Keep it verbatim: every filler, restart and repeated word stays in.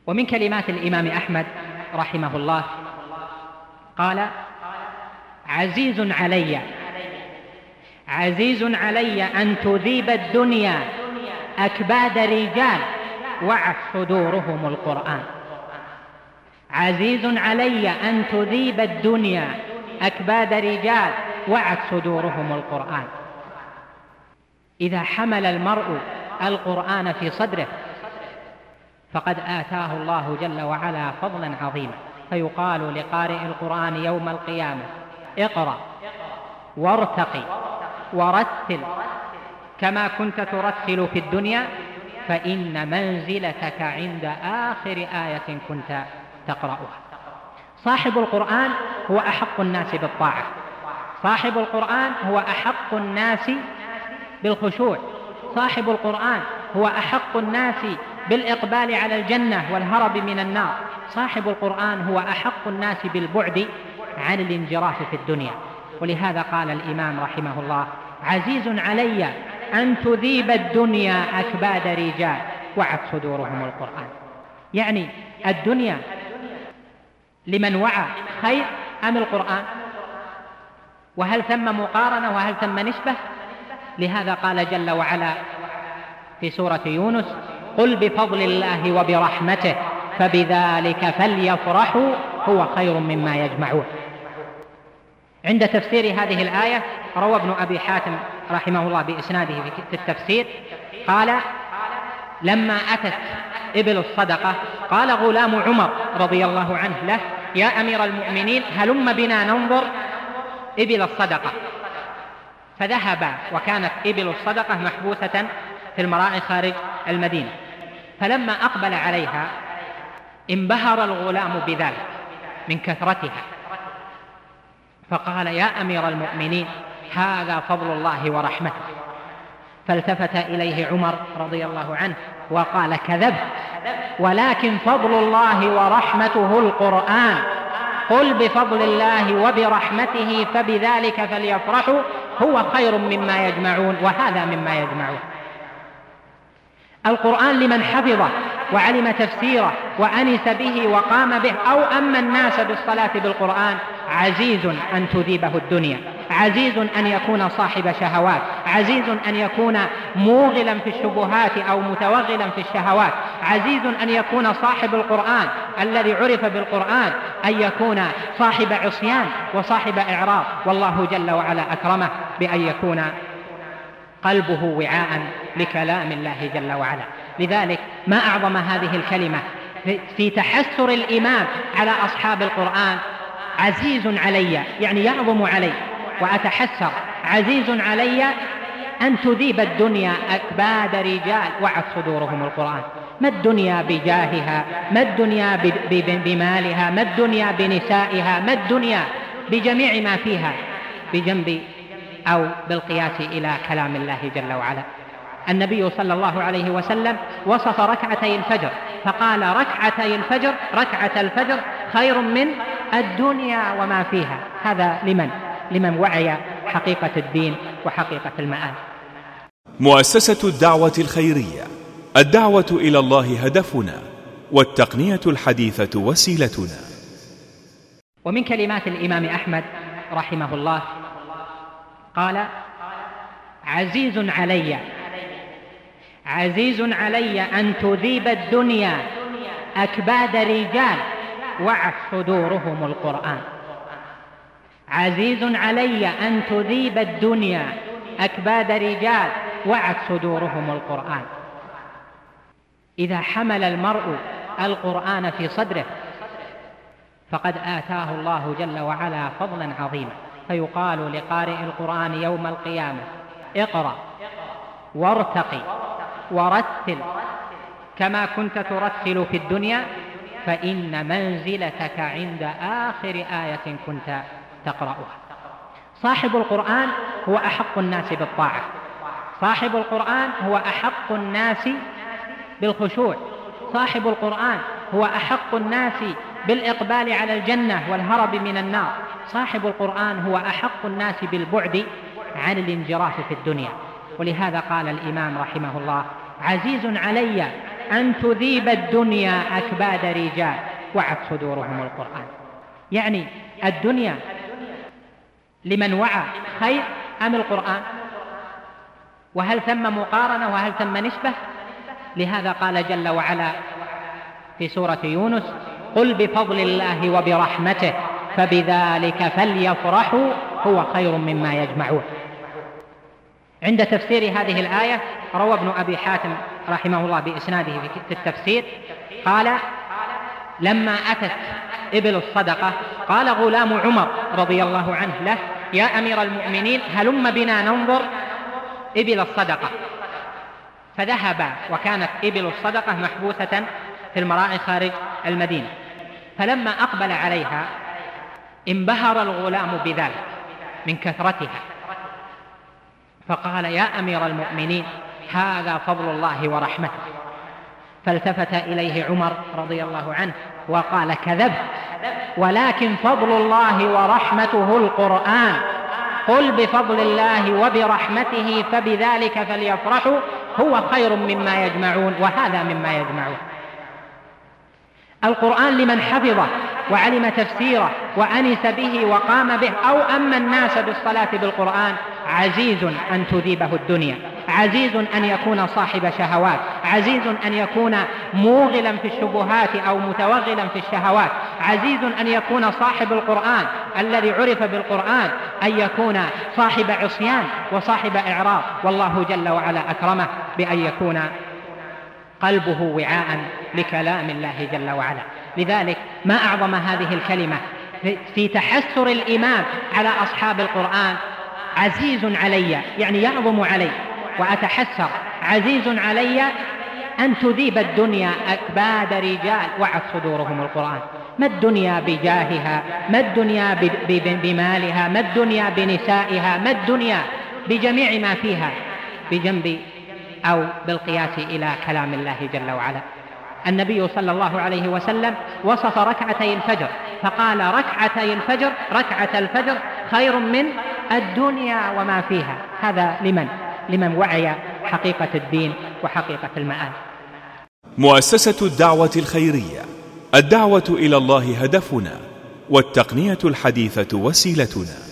ومن كلمات الإمام أحمد رحمه الله قال: عزيز علي عزيز علي أن تذيب الدنيا أكباد رجال وعت صدورهم القرآن. عزيز علي أن تذيب الدنيا أكباد رجال وعت صدورهم القرآن. إذا حمل المرء القرآن في صدره فقد آتاه الله جل وعلا فضلا عظيما، فيقال لقارئ القرآن يوم القيامة: اقرأ وارتقي ورتل كما كنت ترتل في الدنيا، فإن منزلتك عند آخر آية كنت تقرأها. صاحب القرآن هو أحق الناس بالطاعة، صاحب القرآن هو أحق الناس بالخشوع، صاحب القرآن هو أحق الناس بالإقبال على الجنة والهرب من النار، صاحب القرآن هو أحق الناس بالبعد عن الانجراف في الدنيا. ولهذا قال الإمام رحمه الله: عزيز علي أن تذيب الدنيا أكباد رجال وعت صدورهم القرآن. يعني الدنيا لمن وعى خير أم القرآن؟ وهل ثم مقارنة وهل ثم نسبة؟ لهذا قال جل وعلا في سورة يونس: قل بفضل الله وبرحمته فبذلك فليفرحوا هو خير مما يجمعون. عند تفسير هذه الآية روى ابن أبي حاتم رحمه الله بإسناده في التفسير قال: لما أتت إبل الصدقة قال غلام عمر رضي الله عنه له: يا أمير المؤمنين هلم بنا ننظر إبل الصدقة. فذهب، وكانت إبل الصدقة محبوسة في المراعي خارج المدينة، فلما أقبل عليها انبهر الغلام بذلك من كثرتها، فقال: يا أمير المؤمنين هذا فضل الله ورحمته. فالتفت إليه عمر رضي الله عنه وقال: كذبت، ولكن فضل الله ورحمته القرآن. قل بفضل الله وبرحمته فبذلك فليفرحوا هو خير مما يجمعون، وهذا مما يجمعون. القرآن لمن حفظه وعلم تفسيره وأنس به وقام به أو أما الناس بالصلاة بالقرآن عزيز أن تذيبه الدنيا، عزيز أن يكون صاحب شهوات، عزيز أن يكون موغلا في الشبهات أو متوغلا في الشهوات، عزيز أن يكون صاحب القرآن الذي عرف بالقرآن أن يكون صاحب عصيان وصاحب إعراض، والله جل وعلا أكرمه بأن يكون قلبه وعاء لكلام الله جل وعلا. لذلك ما أعظم هذه الكلمة في تحسر الإمام على أصحاب القرآن: عزيز علي، يعني يعظم علي وأتحسر، عزيز علي أن تذيب الدنيا أكباد رجال وعت صدورهم القرآن. ما الدنيا بجاهها، ما الدنيا بمالها، ما الدنيا بنسائها، ما الدنيا بجميع ما فيها بجنب أو بالقياس إلى كلام الله جل وعلا. النبي صلى الله عليه وسلم وصف ركعتي الفجر فقال: ركعتي الفجر ركعة الفجر خير من الدنيا وما فيها. هذا لمن؟ لمن وعي حقيقة الدين وحقيقة المآل. مؤسسة الدعوة الخيرية، الدعوة إلى الله هدفنا، والتقنية الحديثة وسيلتنا. ومن كلمات الإمام أحمد رحمه الله قال: عزيز علي عزيز علي أن تذيب الدنيا أكباد رجال وعت صدورهم القرآن. عزيز علي أن تذيب الدنيا أكباد رجال وعت صدورهم القرآن. إذا حمل المرء القرآن في صدره فقد آتاه الله جل وعلا فضلا عظيما، فيقال لقارئ القرآن يوم القيامة: اقرأ وارتقي ورتل كما كنت ترتل في الدنيا، فإن منزلتك عند آخر آية كنت تقرأها. صاحب القرآن هو أحق الناس بالطاعة، صاحب القرآن هو أحق الناس بالخشوع، صاحب القرآن هو أحق الناس بالإقبال على الجنة والهرب من النار، صاحب القرآن هو أحق الناس بالبعد عن الانجراف في الدنيا. ولهذا قال الإمام رحمه الله: عزيز علي أن تذيب الدنيا أكباد رجال وعت صدورهم القرآن. يعني الدنيا لمن وعى خير أم القرآن؟ وهل ثم مقارنة وهل ثم نسبة؟ لهذا قال جل وعلا في سورة يونس: قل بفضل الله وبرحمته فبذلك فليفرحوا هو خير مما يجمعون. عند تفسير هذه الآية روى ابن أبي حاتم رحمه الله بإسناده في التفسير قال: لما أتت إبل الصدقة قال غلام عمر رضي الله عنه له: يا أمير المؤمنين هلم بنا ننظر إبل الصدقة. فذهب، وكانت إبل الصدقة محبوسة في المراعي خارج المدينة. فلما أقبل عليها انبهر الغلام بذلك من كثرتها، فقال: يا أمير المؤمنين هذا فضل الله ورحمته. فالتفت إليه عمر رضي الله عنه وقال: كذبت، ولكن فضل الله ورحمته القرآن. قل بفضل الله وبرحمته فبذلك فليفرحوا هو خير مما يجمعون، وهذا مما يجمعون. القرآن لمن حفظه وعلم تفسيره وأنس به وقام به أو أما الناس بالصلاة بالقرآن عزيز أن تذيبه الدنيا، عزيز أن يكون صاحب شهوات، عزيز أن يكون موغلا في الشبهات أو متوغلا في الشهوات، عزيز أن يكون صاحب القرآن الذي عرف بالقرآن أن يكون صاحب عصيان وصاحب إعراض، والله جل وعلا أكرمه بأن يكون قلبه وعاء لكلام الله جل وعلا. لذلك ما أعظم هذه الكلمة في تحسر الإمام على أصحاب القرآن: عزيز علي، يعني يعظم علي وأتحسر، عزيز علي أن تذيب الدنيا أكباد رجال وعت صدورهم القرآن. ما الدنيا بجاهها، ما الدنيا بمالها، ما الدنيا بنسائها، ما الدنيا بجميع ما فيها بجنب أو بالقياس إلى كلام الله جل وعلا. النبي صلى الله عليه وسلم وصف ركعتي الفجر فقال: ركعتي الفجر ركعة الفجر خير من الدنيا وما فيها. هذا لمن؟ لمن وعي حقيقة الدين وحقيقة المآل. مؤسسة الدعوة الخيرية، الدعوة إلى الله هدفنا، والتقنية الحديثة وسيلتنا.